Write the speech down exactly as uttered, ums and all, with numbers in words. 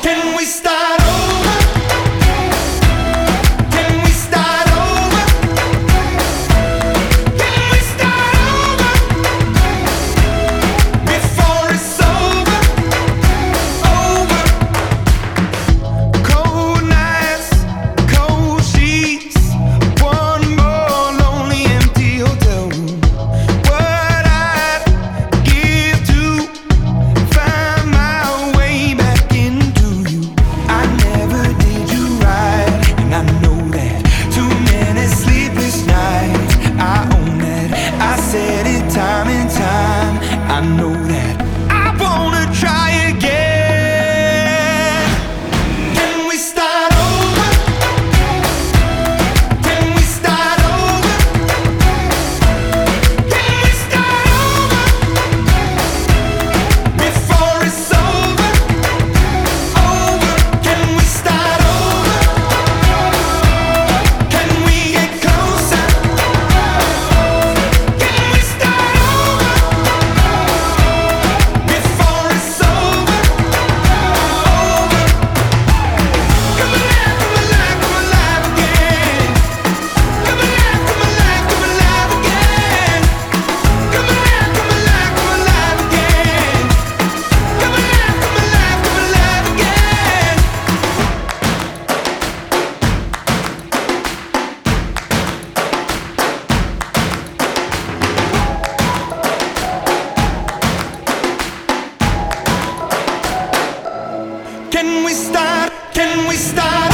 Can we start over? Can we start over? Can we start over? Before it's over, over. Cold nights, cold sheets, one more lonely empty hotel room. What I'd give to find my way back into you. I never did you right, and I know that. Too many sleepless nights, I own that. I said it time and time, I know that. I wanna try again. Can we start over? Can we start over? Can we start over? Before it's over, over. Can we start over? Can we get closer? Can we start over? Before it's over, over. Come alive, come alive, come alive again. Come alive, come alive, come alive again. Come alive, come alive, come alive again. Come alive, come alive, come alive again. Can we start? Can we start?